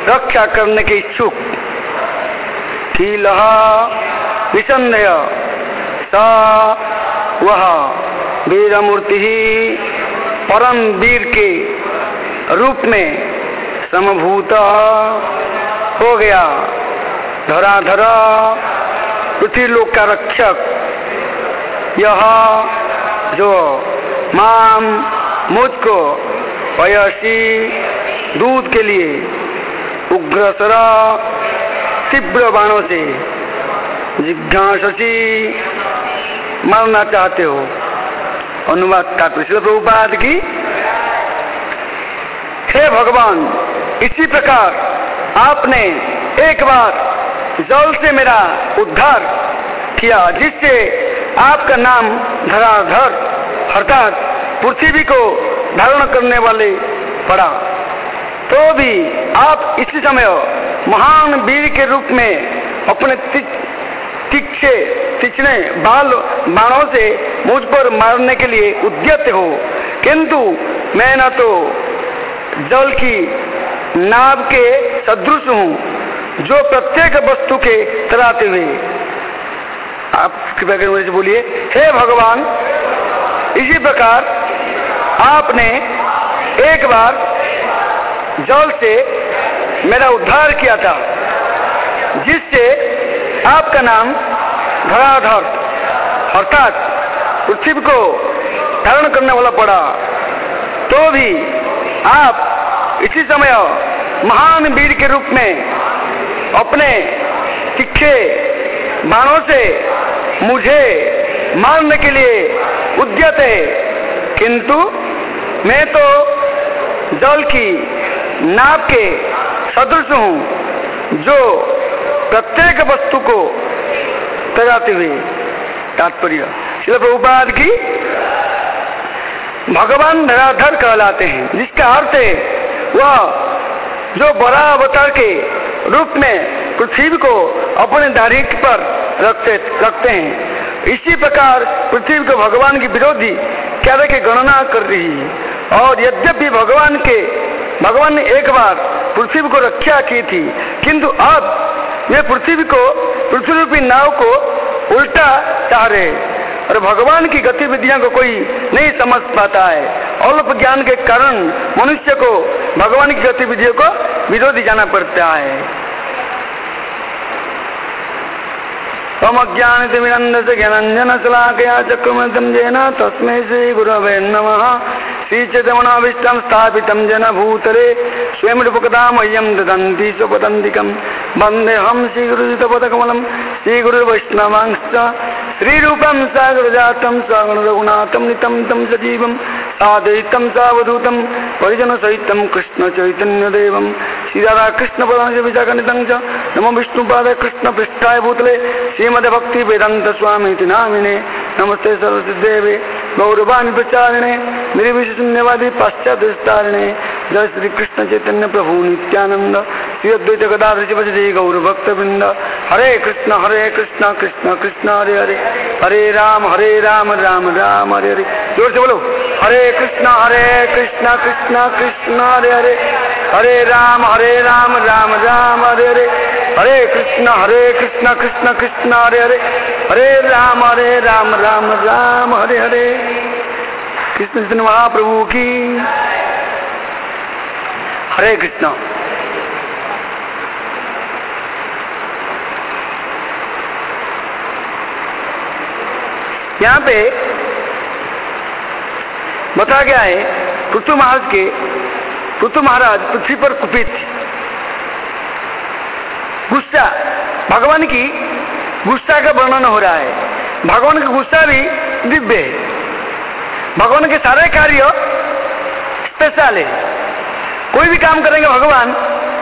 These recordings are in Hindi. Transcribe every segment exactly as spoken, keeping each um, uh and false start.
रक्षा करने के इच्छुक। कीलः विसंदेह सा वह वीरमूर्ति परम वीर के रूप में समभूत हो गया। धराधर पृथ्वी लोक का रक्षक यह जो माम मुझको पयसी दूध के लिए उग्रसर तीव्र बाणों से जिज्ञासी मरना चाहते हो। अनुवाद का प्रभुपाद की, हे भगवान, इसी प्रकार आपने एक बार जल से मेरा उद्धार किया, जिससे आपका नाम धराधर अर्थात पृथ्वी को धारण करने वाले पड़ा। तो भी आप इसी समय महान वीर के रूप में अपने तीखे तीक्ष्ण बाल बाणों से मुझ पर मारने के लिए उद्यत हो, किंतु मैं न तो जल की नाव के सदृश हूँ जो प्रत्येक वस्तु के तराते हुए। आप कृपया करके मुझे बोलिए, हे भगवान, इसी प्रकार आपने एक बार जल से मेरा उद्धार किया था, जिससे आपका नाम धराधर अर्थात पृथ्वी को धारण करने वाला पड़ा। तो भी आप इसी समय महान वीर के रूप में अपने तीखे बाणों से मुझे मारने के लिए उद्यत है, किंतु मैं तो जल की नाव के सदृश हूँ जो प्रत्येक वस्तु को तराते हुए। तात्पर्य श्रील प्रभुपाद की, भगवान धराधर कहलाते हैं, जिसका अर्थ है वह जो बड़ा अवतार के रूप में पृथ्वी को अपने दाढ़ी पर रखते रखते हैं। इसी प्रकार पृथ्वी को भगवान की विरोधी कार्य की गणना कर रही है। और यद्यपि भगवान के भगवान ने एक बार पृथ्वी को रक्षा की थी, किंतु अब वे पृथ्वी को पृथ्वी रूपी नाव को उल्टा चाह रहे, और भगवान की गतिविधियों को कोई नहीं समझ पाता है। अल्प ज्ञान के कारण मनुष्य को भगवान की गतिविधियों को विरोधी जाना पड़ता है। तमज्ञानित विनंदस ज्ञानंजन शलाकया चक्रमृतं येन तस्मै श्री गुरवे नमः। श्रीचैतन्याभीष्टं स्थापितं येन भूतले स्वयं रूपकदा मह्यं ददन्ति स्वपदान्तिकं। वन्देऽहं श्रीगुरुयुतपदकमलं श्रीगुरुवैष्णवांश्च श्रीरूपं सागरजातं सगुणरघुनाथं नितं तं सजीवं साद्वैतं सावधूतं परिजनसहितं कृष्णचैतन्यदेवं श्रीराधाकृष्णपदां विशाखनितं च नमो विष्णुपादाय कृष्णपृष्ठाय भूतले श्रीमद्भक्ति वेदांत स्वामी नामिने। नमस्ते सरस्वतीदेवे गौरवाणी प्रचारिणे निर्विशून्यवादी पाश्चात्य। जय श्री कृष्ण चैतन्य प्रभु नित्यानंद श्री अद्वैत गदाधर शिवजी गौर भक्त वृंद। हरे कृष्ण हरे कृष्ण कृष्ण कृष्ण हरे हरे, हरे राम हरे राम राम राम हरे हरे। जोर से बोलो, हरे कृष्ण हरे कृष्ण कृष्ण कृष्ण हरे हरे, हरे राम हरे राम राम राम हरे हरे, हरे कृष्ण हरे कृष्ण कृष्ण कृष्ण हरे हरे, हरे राम हरे राम राम राम हरे हरे। कृष्ण चैतन्य महाप्रभु की हरे कृष्ण। यहाँ पे बता गया है पृथु महाराज के पृथु महाराज पृथ्वी पर कुपित थे, गुस्सा, भगवान की गुस्सा का वर्णन हो रहा है। भगवान का गुस्सा भी दिव्य है, भगवान के सारे कार्य स्पेशल है। कोई भी काम करेंगे भगवान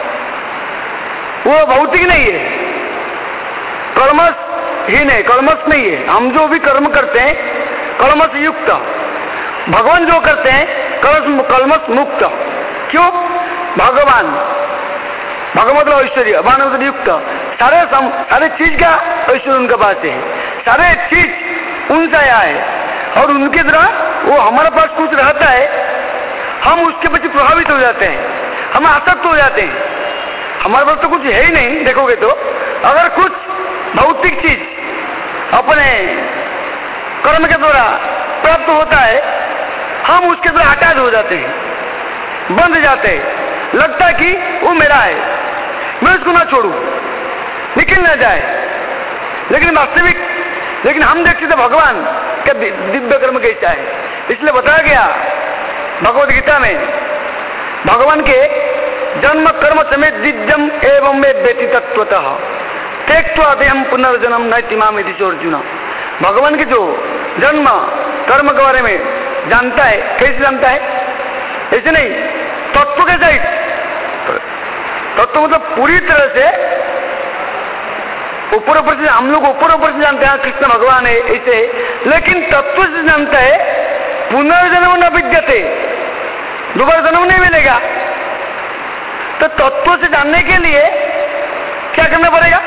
वो भौतिक नहीं है, कर्मस ही नहीं, कर्मस नहीं है। हम जो भी कर्म करते हैं कर्मस युक्त, भगवान जो करते हैं कर्मस मुक्त। क्यों? भगवान भगवत ऐश्वर्य भानुवत युक्त, सारे सम, सारे चीज का ऐश्वर्य उनके पास है, सारे चीज उनसे आया है और उनके द्वारा वो हमारे पास कुछ रहता है, हम उसके प्रति प्रभावित हो जाते हैं, हम आसक्त हो जाते हैं। हमारे पास तो कुछ है ही नहीं। देखोगे तो अगर कुछ भौतिक चीज अपने कर्म के द्वारा प्राप्त होता है, हम उसके द्वारा अटैच हो जाते हैं, बंध जाते हैं, लगता है कि वो मेरा है, मैं उसको ना छोड़ू, निकल ना जाए। लेकिन वास्तविक लेकिन हम देखते थे भगवान का दिव्य कर्म कैसा है। इसलिए बताया गया भगवद गीता में, भगवान के जन्म कर्म समेत दिव्यम एवं में व्यति तत्वतः त्यक्त्वा देहं पुनर्जन्म नैति माम इति अर्जुन। भगवान के जो जन्म कर्म के बारे में जानता है, कैसे जानता है? ऐसे नहीं, तत्व के सहित। तत्व मतलब पूरी तरह से ऊपर ऊपर से, हम लोग ऊपर ऊपर से जानते हैं कृष्ण भगवान है ऐसे, लेकिन तत्व से जानता है पुनर्जन्म न विद्यते, दोबारा जन्म नहीं मिलेगा। तो तत्व से जानने के लिए क्या करना पड़ेगा?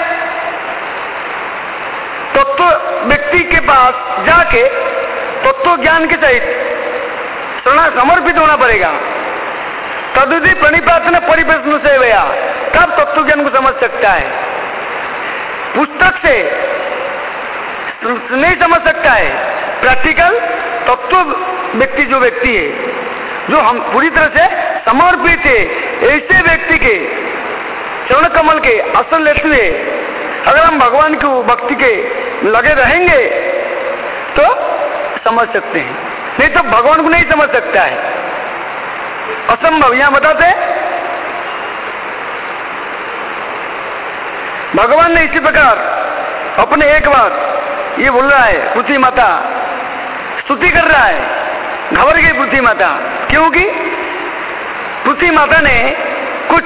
तत्व व्यक्ति के पास जाके तत्व ज्ञान के सहित समर्पित होना पड़ेगा। तदुदि प्रणिपातन परिप्रश्न से भया, तब तत्व ज्ञान को समझ सकता है। पुस्तक से नहीं समझ सकता है। प्रैक्टिकल तत्व व्यक्ति जो व्यक्ति है, जो हम पूरी तरह से समर्पित है, ऐसे व्यक्ति के चरण कमल के असर लेते हुए अगर हम भगवान की भक्ति के लगे रहेंगे तो समझ सकते हैं, नहीं तो भगवान को नहीं समझ सकता है, असंभव। यहां बताते भगवान ने इसी प्रकार अपने एक बार ये बोल रहा है, पृथ्वी माता स्तुति कर रहा है, घबर गई पृथ्वी माता, क्योंकि पृथ्वी माता ने कुछ,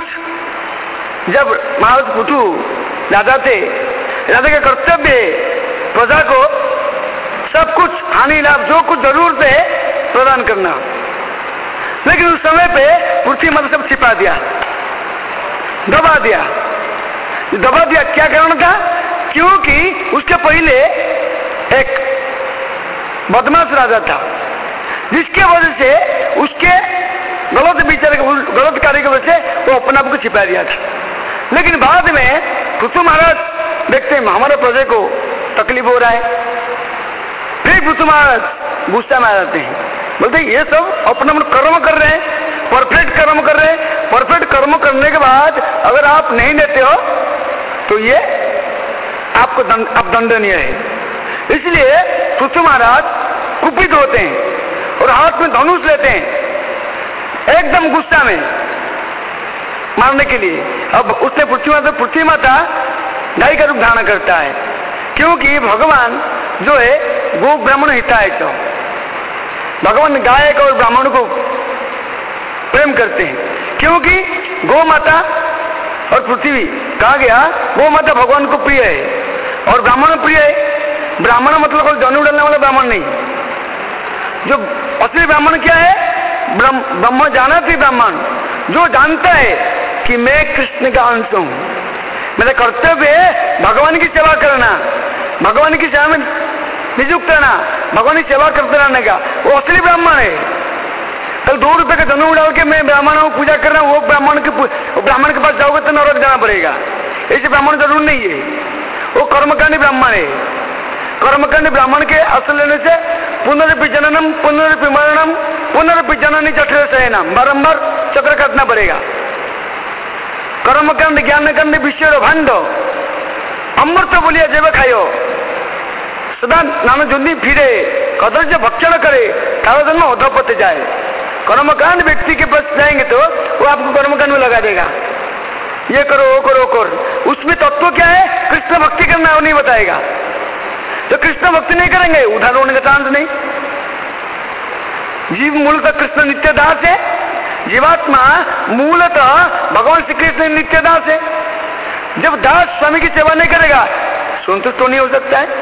जब महाराज पृथु राजा थे, राजा का कर्तव्य प्रजा को सब कुछ हानि लाभ जो कुछ जरूरत है प्रदान करना, लेकिन उस समय पे पृथ्वी माता सब छिपा दिया, दबा दिया। दबा दिया क्या कारण था? क्योंकि उसके पहले एक बदमाश राजा था, जिसके वजह से उसके गलत विचार गलत कार्य की वजह से वो अपने आप को छिपा दिया था। लेकिन बाद में पृथु महाराज देखते हैं हमारे प्रजा को तकलीफ हो रहा है, फिर पृथु महाराज गुस्सा में आ जाते हैं, बोलते ये सब अपना मन कर्म कर रहे हैं, परफेक्ट कर्म कर रहे हैं, परफेक्ट कर्म करने के बाद अगर आप नहीं देते हो तो ये आपको दंड, आप दंडनीय है। इसलिए पृथु महाराज कुपित होते हैं और हाथ में धनुष लेते हैं एकदम गुस्सा में मारने के लिए। अब उसने पृथ्वी माता पृथ्वी माता गाय का रूप धारण करता है, क्योंकि भगवान जो है गो ब्राह्मण हिताय तो भगवान गाय और ब्राह्मण को प्रेम करते हैं, क्योंकि गौ माता और पृथ्वी कहा गया गौ माता भगवान को प्रिय है और ब्राह्मण प्रिय है। ब्राह्मण मतलब जनेऊ डालने वाला ब्राह्मण नहीं, जो असली ब्राह्मण क्या है? ब्रह्म जाना थी ब्राह्मण, जो जानता है कि मैं कृष्ण का अंश हूं, मेरा कर्तव्य है भगवान की सेवा करना, भगवान की सेवा में नियुक्त रहना, भगवान की सेवा करते रहने का, वो असली ब्राह्मण है। कल दो रुपए का जनेऊ डाल के मैं ब्राह्मण हूँ पूजा कर रहा हूँ, वो ब्राह्मण के ब्राह्मण के पास जाओगे तो नरक जाना पड़ेगा। ऐसे ब्राह्मण जरूर नहीं है, वो कर्मकांडी ब्राह्मण है। कर्मकांडी ब्राह्मण के असल लेने से पुनरपि जननम पुनरपि मरणम पुनरपि जननी चक्र शयनम, बारम्बार चक्र काटना पड़ेगा। कर्मकांड ज्ञान कांड विषय भांड अमृत बोलिया जेब खायो, सदा नाना जुंदी फिरे कदर्ज भक्षण करे, तारा जन्म अधोपते जाए। कर्मकांड व्यक्ति के पास जाएंगे तो वो आपको कर्मकांड में लगा देगा, ये करो वो करो वो करो। उसमें तत्व क्या है? कृष्ण भक्ति करना है, वो नहीं बताएगा। तो कृष्ण भक्ति नहीं करेंगे, उधार होने का चांस नहीं। जीव मूलतः कृष्ण नित्य दास है, जीवात्मा मूलतः भगवान श्री कृष्ण नित्य दास है। जब दास स्वामी की सेवा नहीं करेगा संतुष्ट तो नहीं हो सकता है।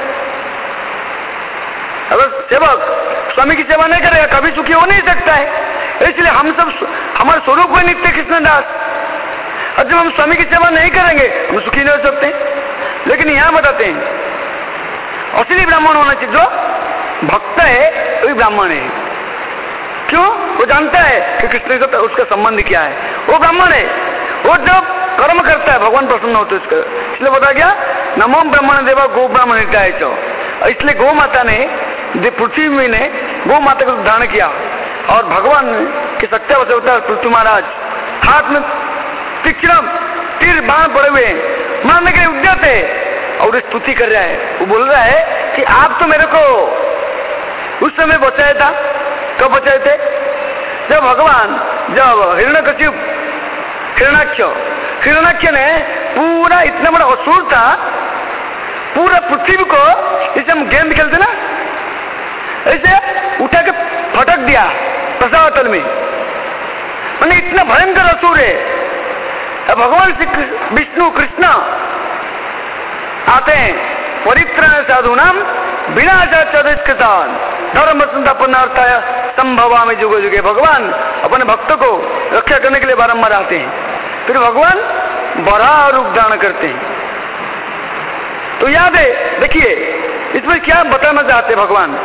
अगर सेवक स्वामी की सेवा नहीं करेगा कभी सुखी हो नहीं सकता है। इसलिए हम सब हमारे स्वरूप को नित्य कृष्ण दास, और जब हम स्वामी की सेवा नहीं करेंगे हम सुखी नहीं हो सकते। लेकिन यहां बताते हैं असली ब्राह्मण होना चाहिए, जो भक्त है वही ब्राह्मण है। क्यों? वो जानता है कि कृष्ण का उसका संबंध क्या है, वो ब्राह्मण है। वो जब कर्म करता भगवान प्रसन्न होते उसका, इसलिए बता गया नमो ब्रह्मण देवा गो ब्राह्मण हिताय च। इसलिए गौ माता ने, पृथ्वी ने गौ माता को धारण किया और भगवान के सत्या होता पृथ्वी महाराज हाथ में तीक्ष्ण तीर बाण पड़े हुए मारने के लिए उद्यत है और स्तुति कर रहा है। वो बोल रहा है कि आप तो मेरे को उस समय बचाया था। कब बचाए थे? जब भगवान, जब हिरण्यकशिप हिरणाक्ष हिरणाक्ष ने पूरा इतना बड़ा असुर था, पूरा पृथ्वी को जैसे हम गेंद खेलते ना ऐसे उठा के फटक दिया प्रसावतल में, मैंने इतना भयंकर असुर है। अब भगवान श्री विष्णु कृष्ण आते हैं, परित्राण साधु नाम विनाशाचरिष्कृतान धर्म संतापनार्थाय संभवा में जुगे जुगे। भगवान अपने भक्तों को रक्षा करने के लिए बारंबार आते हैं, फिर भगवान बराह रूप धारण करते हैं। तो याद है, देखिए इसमें क्या बताना चाहते भगवान,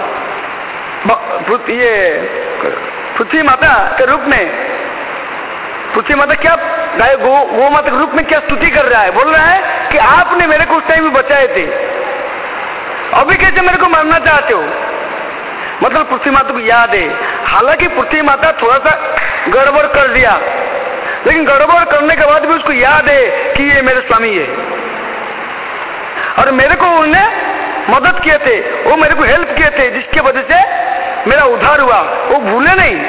ये पृथ्वी माता के रूप में, पृथ्वी माता क्या गाय गो गो माता के रूप में क्या स्तुति कर रहा है, बोल रहा है कि आपने मेरे को उस टाइम भी बचाए थे, अभी कैसे मेरे को मारना चाहते हो। मतलब पृथ्वी माता को याद है, हालांकि पृथ्वी माता थोड़ा सा गड़बड़ कर दिया, लेकिन गड़बड़ करने के बाद भी उसको याद है कि ये मेरे स्वामी है और मेरे को उन्होंने मदद किए थे, वो मेरे को हेल्प किए थे, जिसके वजह से मेरा उद्धार हुआ, वो भूले नहीं।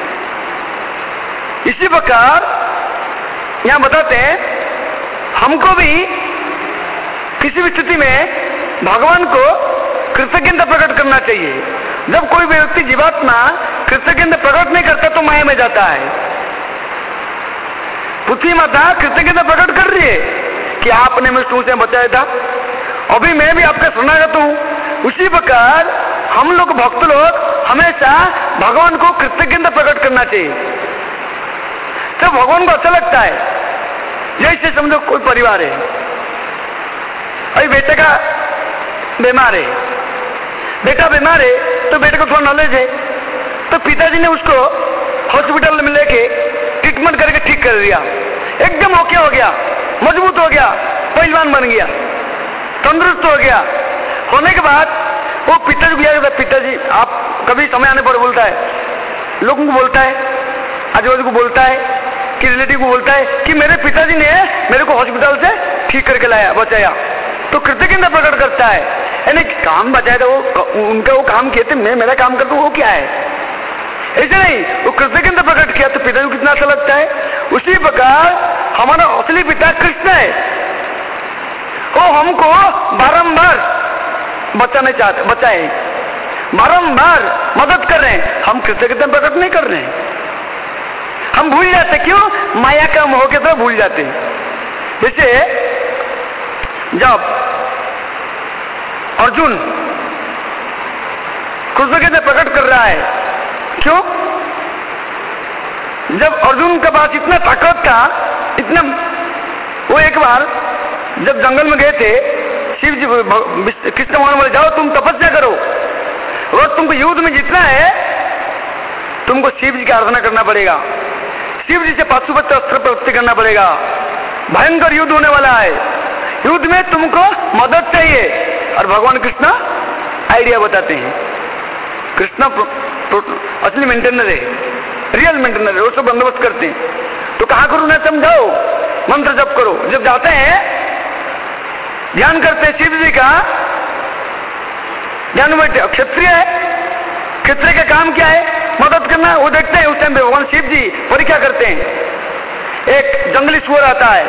इसी प्रकार यहां बताते हैं हमको भी किसी भी स्थिति में भगवान को कृतज्ञता प्रकट करना चाहिए। जब कोई व्यक्ति जीवात्मा कृतज्ञता प्रकट नहीं करता तो माया में जाता है। पृथ्वी माता कृतज्ञता प्रकट कर रही है कि आपने मुझे से बचाया था, अभी मैं भी आपका शरणागत हूं। उसी प्रकार हम लोग भक्त लोग हमेशा भगवान को कृतज्ञता प्रकट करना चाहिए। तो भगवान को अच्छा लगता है। जैसे समझो कोई परिवार है, अभी बेटे का बीमार है, बेटा बीमार है तो बेटे को थोड़ा नॉलेज है, तो पिताजी ने उसको हॉस्पिटल में लेके ट्रीटमेंट करके ठीक कर दिया, एकदम ओके हो गया, मजबूत हो गया, पहलवान बन गया, तंदुरुस्त हो गया। होने के बाद वो पिताजी को याद, पिताजी आप कभी समय आने पर बोलता है, लोगों को बोलता है, आजू बाजू को बोलता है, कि रिलेटिव को बोलता है कि मेरे पिताजी ने मेरे को हॉस्पिटल से ठीक करके लाया, बचाया, तो कृतज्ञता प्रकट करता है। यानी काम बचाया था, वो उनका वो काम किए थे, मैं मेरा काम करता हूँ, वो क्या है, ऐसे नहीं, वो कृतज्ञता प्रकट किया तो पिताजी को कितना अच्छा लगता है। उसी प्रकार हमारा असली पिता कृष्ण है, वो हमको बारंबार बचाने चाहते, बचाए, बारंबार मदद कर रहे हैं, हम कृतज्ञता प्रकट नहीं कर रहे हैं। हम भूल जाते, क्यों? माया का मोह के तरह भूल जाते हैं। जैसे जब अर्जुन कृतज्ञता प्रकट कर रहा है, क्यों? जब अर्जुन के पास इतना ताकत था, इतना, वो एक बार जब जंगल में गए थे, शिव जी कृष्ण भगवान बोले जाओ तुम तपस्या करो, और तुमको युद्ध में जीतना है तुमको शिव जी की आराधना करना पड़ेगा, शिव जी से पाशुपत अस्त्र प्राप्ति करना पड़ेगा, भयंकर युद्ध होने वाला है, युद्ध में तुमको मदद चाहिए। और भगवान कृष्ण आइडिया बताते हैं, कृष्ण असली मेंटेनर है, रियल मेंटेनर है, वो सब बंदोबस्त करते हैं। तो कहा करो ना, समझाओ, मंत्र जप करो। जब जाते हैं ध्यान करते हैं शिव जी का, ध्यान बैठे, क्षत्रिय है, क्षत्रिय का काम क्या है? मदद करना। वो देखते हैं उस टाइम पे भगवान शिव जी परीक्षा करते हैं, एक जंगली सुअर आता है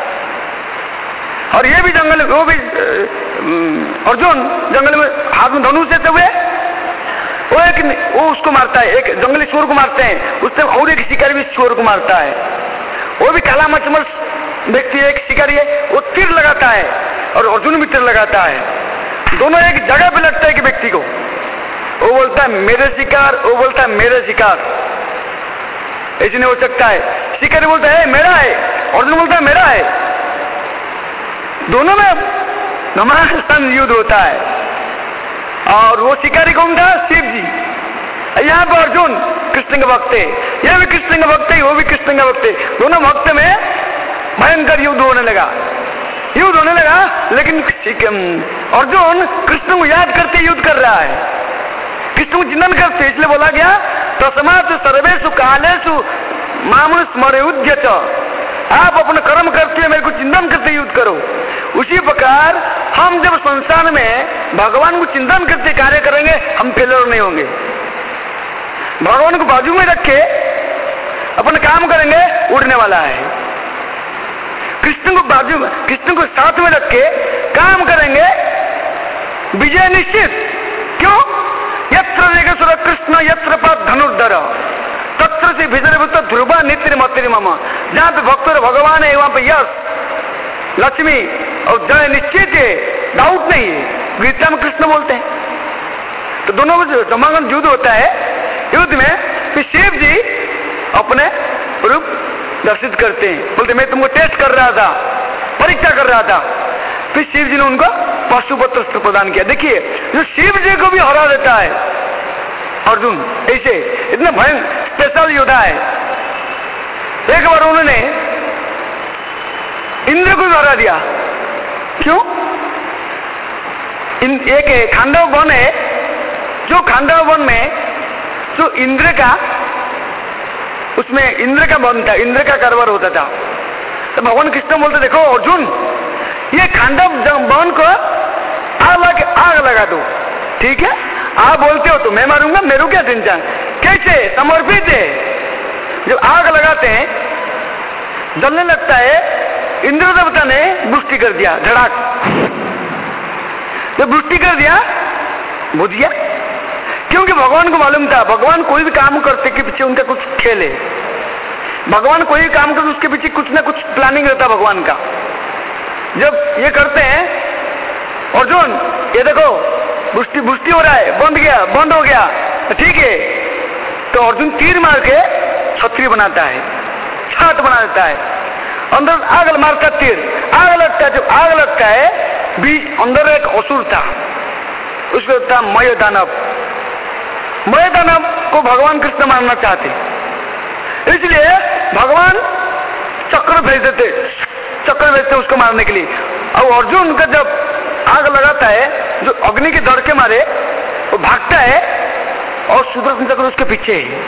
और ये भी जंगल, वो भी अर्जुन जंगल में हाथ में धनुष देते हुए वो एक वो उसको मारता है, एक जंगली सुअर को मारते हैं, उससे और एक शिकारी भी सुअर को मारता है, वो भी काला मचमल व्यक्ति है, एक शिकारी है, वो तीर लगाता है और अर्जुन भी तीर लगाता है, दोनों एक जगह पे लगता है कि व्यक्ति को, वो बोलता है मेरे शिकार, वो बोलता है मेरे शिकार, ऐसे नहीं हो सकता है। शिकारी बोलता है मेरा है, अर्जुन बोलता है मेरा है, दोनों में घमासान युद्ध होता है। और वो शिकारी कौन था? शिव जी। यहाँ पर अर्जुन कृष्ण का भक्त है, ये भी कृष्ण का भक्त है, वो भी कृष्ण का भक्त है, दोनों भक्त में भयंकर युद्ध होने लगा, युद्ध होने लगा। लेकिन अर्जुन कृष्ण को याद करते युद्ध कर रहा है, कृष्ण को चिंतन करते, इसलिए बोला गया तस्मात् सर्वेषु कालेषु माम स्मरेयुध्य च। आप अपना कर्म करते हुए मेरे को चिंतन करते युद्ध करो। उसी प्रकार हम जब संसार में भगवान को चिंतन करते कार्य करेंगे, हम फेलियर नहीं होंगे। भगवान को बाजू में रख के अपना काम करेंगे, उड़ने वाला है। कृष्ण को बाजू में, कृष्ण को साथ में रख के काम करेंगे, विजय निश्चित। क्यों? यत्र रेगसुर कृष्ण यत्र पाद धनुर्धर तत्र से विजयभूत ध्रुवा नित्य मतिर मम। जहाँ पे भक्त भगवान है वहां पे यश लक्ष्मी और जय निश्चित है, डाउट नहीं है। गीता में कृष्ण बोलते हैं। तो दोनों में समागम युद्ध होता है, युद्ध में फिर शिव जी अपने रूप दर्शित करते हैं, बोलते मैं तुमको टेस्ट कर रहा था, परीक्षा कर रहा था। फिर शिव जी ने उनको पशुपत्र प्रदान किया। देखिए जो शिव जी को भी हरा देता है अर्जुन, ऐसे इतना भयंकर स्पेशल योद्धा है। एक बार उन्होंने इंद्र को भी हरा दिया। क्यों? इन एक खांडव वन है, जो खांडव वन में जो इंद्र का, उसमें इंद्र का वन था, इंद्र का कारोबार होता था। तो भगवान कृष्ण बोलते देखो अर्जुन, ये खांडव वन को आग लगा आग लगा दो, ठीक है? आप बोलते हो तो मैं मारूंगा, मेरे को क्या टेंशन। कैसे? समर्पित है। जब आग लगाते हैं जलने लगता है, इंद्र देवता ने वृष्टि कर दिया, धड़ाक। जब वृष्टि कर दिया बुझ गया, क्योंकि भगवान को मालूम था भगवान कोई भी काम करते के पीछे उनका कुछ खेल है। भगवान कोई भी काम करते उसके पीछे कुछ ना कुछ प्लानिंग रहता है भगवान का। जब ये करते हैं अर्जुन, ये देखो बुष्टि बुष्टि हो रहा है, बंद गया, बंद हो गया, ठीक है। तो अर्जुन तीर मार के छतरी बनाता है, छात बना देता है, अंदर आग मारता तीर, आग लगता है। जब आग लगता है बीच अंदर एक असुर था, उसको था मय दानव। मय दानव को भगवान कृष्ण मारना चाहते, इसलिए भगवान चक्र भेज देते, चक्र भेजते उसको मारने के लिए। और अर्जुन का जब आग लगाता है, जो अग्नि के दड़ के मारे वो भागता है और सुदर्शन चक्र उसके पीछे है।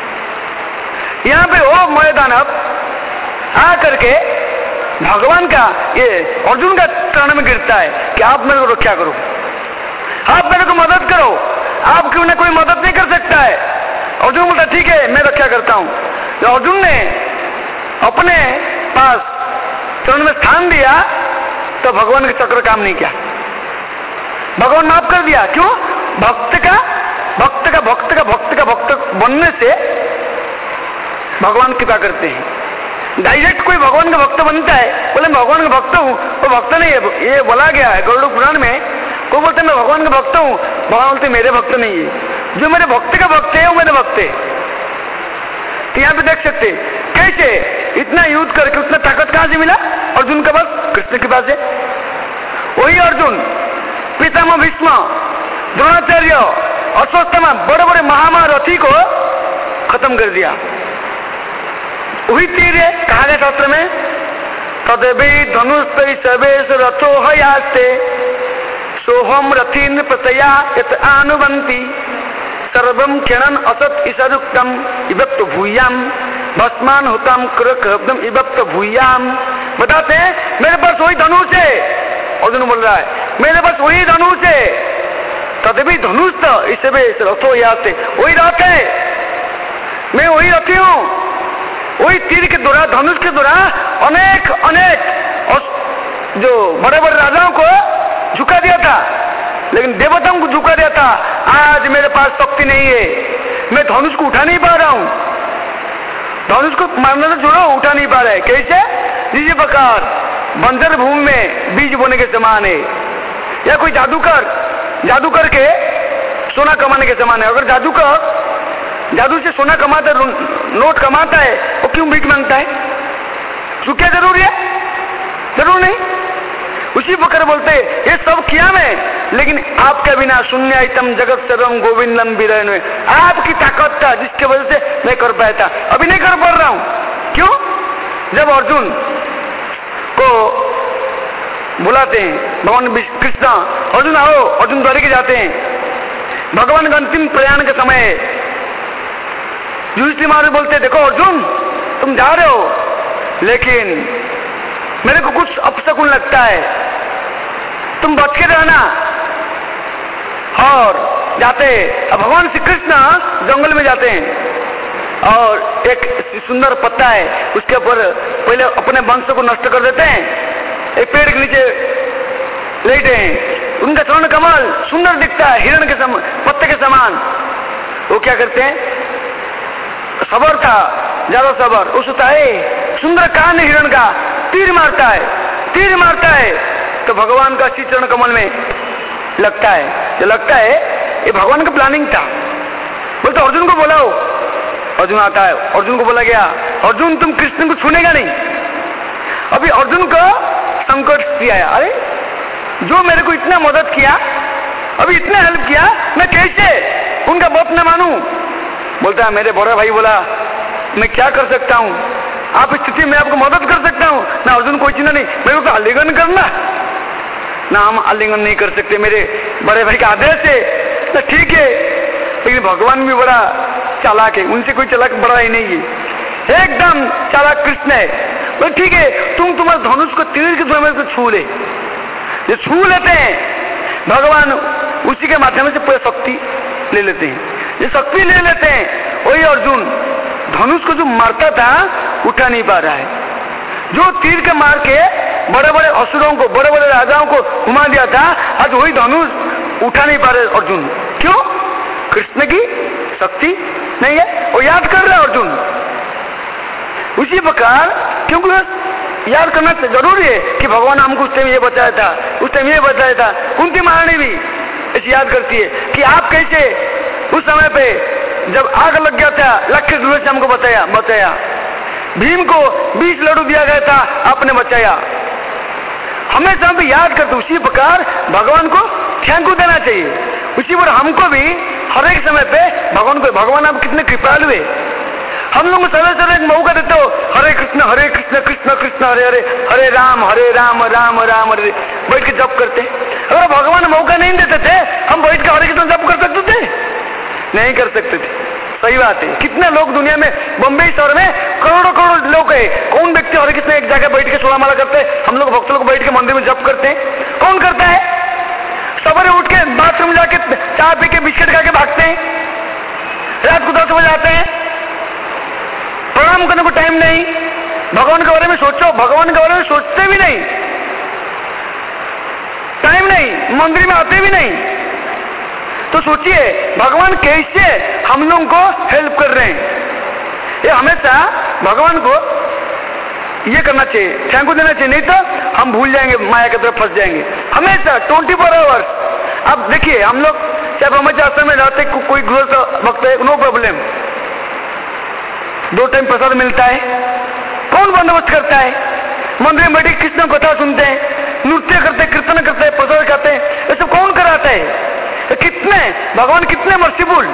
यहाँ पे वो मय दानव आ करके भगवान का, ये अर्जुन का चरण में गिरता है कि आप मेरे को रक्षा करो, आप मेरे को मदद करो, आप क्यों ना कोई मदद नहीं कर सकता है। अर्जुन बोलता ठीक है मैं रक्षा करता हूँ। तो अर्जुन ने अपने पास चरण में स्थान दिया तो भगवान का चक्र काम नहीं किया, भगवान माफ कर दिया। क्यों? भक्त का भक्त का भक्त का भक्त का भक्त बनने से भगवान कृपा करते हैं। डायरेक्ट कोई भगवान का भक्त बनता है, बोले मैं भगवान का भक्त हूँ, वो भक्त नहीं है। ये बोला गया है गरुड़ पुराण में, कोई बोलते मैं भगवान का भक्त हूँ, भगवान बोलते मेरे भक्त नहीं है, जो मेरे भक्त का भक्त है वो मेरे भक्त है। तो यहाँ पे देख सकते कैसे इतना युद्ध करके उतना ताकत कहां से मिला अर्जुन का? बस कृष्ण के पास है। वही अर्जुन पितामह भीष्म, द्रोणाचार्य, अश्वत्थामा, बड़े बड़े महामारथी को खत्म कर दिया। वही तीर है, कहा गया शास्त्र में तदेवी धनुष सर्वेश रथो हयास्ते सोहम रथीन प्रतया यत आनुबंती सर्वम क्षणन असत ईशरुक्तम विभक्त भूयाम भस्मान होताम कृतम विभक्त भूयाम। बताते हैं मेरे पास वही धनुष है, अर्जुन बोल रहा है मेरे पास वही धनुष है। तदेवी धनुष तो इससे रथो याते, वही रथ है, मैं वही रथी हूँ। वही तीर के द्वारा, धनुष के द्वारा अनेक अनेक जो बड़े बड़े राजाओं को झुका दिया था, लेकिन देवताओं को झुका दिया था। आज मेरे पास शक्ति नहीं है, मैं धनुष को उठा नहीं पा रहा हूं, धनुष को मारने से छोड़ो उठा नहीं पा रहे। कैसे? इसी प्रकार बंजर भूमि में बीज बोने के समान है, या कोई जादूकर जादू करके सोना कमाने के समान है। अगर जादूकर जादू से सोना कमाता है, नोट कमाता है, वो क्यों भीख मांगता है? तो क्या जरूरी है? जरूर नहीं। उसी प्रकार बोलते ये सब किया मैं, लेकिन आपके बिना शून्य आइटम जगत सर्वम गोविंदम विरयन में आपकी ताकत था जिसके वजह से मैं कर पाया था, अभी नहीं कर पा रहा हूं। क्यों? जब अर्जुन बुलाते हैं भगवान कृष्ण, अर्जुन आओ, अर्जुन द्वारिका जाते हैं। भगवान का अंतिम प्रयाण के समय युधिष्ठिर महाराज बोलते, देखो अर्जुन तुम जा रहे हो, लेकिन मेरे को कुछ अपशकुन लगता है, तुम बच के रहना। और जाते, अब भगवान श्री कृष्ण जंगल में जाते हैं और एक सुंदर पत्ता है उसके ऊपर पहले अपने वंश को नष्ट कर देते हैं, एक पेड़ के नीचे लेटे हैं, उनका चरण कमल सुंदर दिखता है हिरण के समान, पत्ते के समान। वो क्या करते हैं, सबर था ज्यादा सबर, उस है सुंदर कान हिरण का, तीर मारता है, तीर मारता है तो भगवान का श्री चरण कमल में लगता है। जो लगता है ये भगवान का प्लानिंग था। बोलते अर्जुन को बुलाओ, अर्जुन आता है, अर्जुन को बोला गया, अर्जुन तुम कृष्ण को छूनेगा नहीं। अभी अर्जुन को संकट आया, अरे जो मेरे को इतना मदद किया, अभी इतना हेल्प किया, मैं कैसे उनका बात न मानूं। बोलता है मेरे बड़ा भाई बोला मैं क्या कर सकता हूं, आप स्थिति में आपको मदद कर सकता हूं ना। अर्जुन कोई चिंता नहीं, मेरे को आलिंगन करना ना, हम आलिंगन नहीं कर सकते, मेरे बड़े भाई का आदेश है तो ठीक है। लेकिन भगवान भी बड़ा चालाक है, उनसे कोई चालाक बड़ा ही नहीं है, एकदम चालाक कृष्ण है। तो ठीक है तुम तुम्हारे धनुष को तीर के द्वारा को छू ले, ये छू लेते हैं भगवान, उसी के माध्यम से पूरी शक्ति ले लेते हैं, ये शक्ति ले लेते हैं। वही अर्जुन धनुष को जो मारता था उठा नहीं पा रहा है, जो तीर के मार के बड़े बड़े असुरों को, बड़े बड़े राजाओं को घुमा दिया था, आज वही धनुष उठा नहीं पा रहे अर्जुन। क्यों? कृष्ण की शक्ति नहीं है, वो याद कर रहा है अर्जुन। उसी प्रकार क्योंकि याद करना जरूरी है कि भगवान हमको उस टाइम ये बचाया था, उस टाइम ये बचाया था। कुंती महारानी भी ऐसी याद करती है कि आप कैसे उस समय पे जब आग लग गया था लक्ष्य दूर से हमको बताया बचाया, भीम को बीस लड्डू दिया गया था आपने बचाया। हमेशा हम याद करते, उसी प्रकार भगवान को थैंक यू देना चाहिए। उसी पर हमको भी हर एक समय पे भगवान को, भगवान आप कितने कृपालु है, हम लोग समय समय एक मौका देते हो, हरे कृष्ण हरे कृष्ण कृष्ण कृष्ण हरे हरे, हरे राम हरे राम राम राम हरे, बैठ के जप करते। अगर भगवान मौका नहीं देते थे हम बैठ के हरे कृष्ण जप कर सकते थे? नहीं कर सकते थे। सही बात है। कितने लोग दुनिया में, बम्बई शहर में करोड़ों करोड़ लोग है, कौन व्यक्ति हरे कृष्ण एक जगह बैठ के सोलह माला करते हैं? हम लोग भक्त लोग बैठ के मंदिर में जप करते हैं, कौन करता है? सवेरे उठ के बाथरूम जाके चाय पी के बिस्किट खा के भागते हैं, रात को दस बजे आते हैं, प्रणाम करने को टाइम नहीं, भगवान के बारे में सोचो, भगवान के बारे में सोचते भी नहीं, टाइम नहीं, मंदिर में आते भी नहीं। तो सोचिए भगवान कैसे हम लोगों को हेल्प कर रहे हैं। ये हमेशा भगवान को ये करना चाहिए, थैंक यू देना चाहिए, नहीं तो हम भूल जाएंगे, माया की तरफ फंस जाएंगे। हमेशा ट्वेंटी फोर आवर्स। अब देखिए हम लोग चाहे ब्रह्मचारी आश्रम में रहते, को, कोई गृहस्थ भक्त है, नो प्रॉब्लम, दो टाइम प्रसाद मिलता है, कौन बंदोबस्त करता है? मंदिर में बैठे कृष्ण कथा सुनते हैं, नृत्य करते हैं, कीर्तन करते हैं, प्रसाद खाते हैं, ये सब कौन कराता है? तो कितने भगवान कितने मर्सीफुल,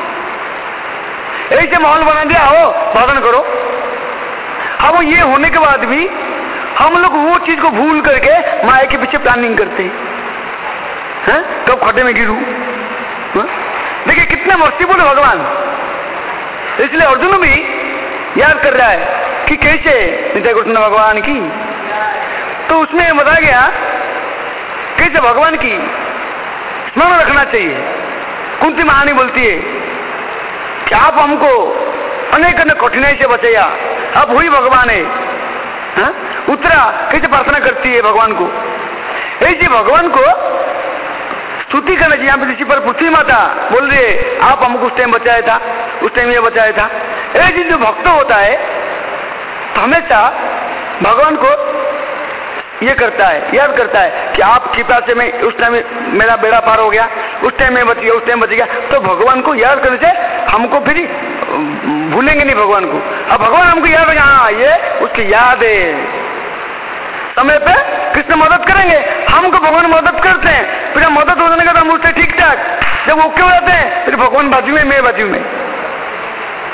ऐसे माहौल बना दिया, हो भजन करो। अब ये होने के बाद भी हम लोग वो चीज को भूल करके माया के पीछे प्लानिंग करते हैं, कब खड्डे में गिरूं। देखिए कितने मर्सीफुल है भगवान। इसलिए अर्जुन भी याद कर रहा है कि कैसे नित्य कृष्ण भगवान की, तो उसमें बताया गया कैसे भगवान की स्मरण रखना चाहिए। कुंती महारानी बोलती है कि आप हमको अनेक अनेक कठिनाई से बचाया, आप वही भगवान है। हा? उत्तरा कैसे प्रार्थना करती है भगवान को, ऐसे भगवान को स्तुति करना चाहिए। यहाँ पे ऋषि पर पृथ्वी माता बोल रही है आप हमको उस टाइम बचाया था, उस टाइम ये बचाया था। ऐसे जो भक्त होता है तो हमेशा भगवान को ये करता है, याद करता है कि आप कृपा से मैं उस टाइम मेरा बेड़ा पार हो गया, उस टाइम में बच गया, उस टाइम बच गया। तो भगवान को याद करने से हमको फिर भूलेंगे नहीं भगवान को। अब भगवान हमको याद है, हाँ ये उसकी याद है, समय पे कृष्ण मदद करेंगे, हमको भगवान मदद करते हैं, फिर हम मदद हो जाने का हम उससे ठीक ठाक जब ओके हो जाते हैं फिर भगवान बाजू में, मैं बाजू में,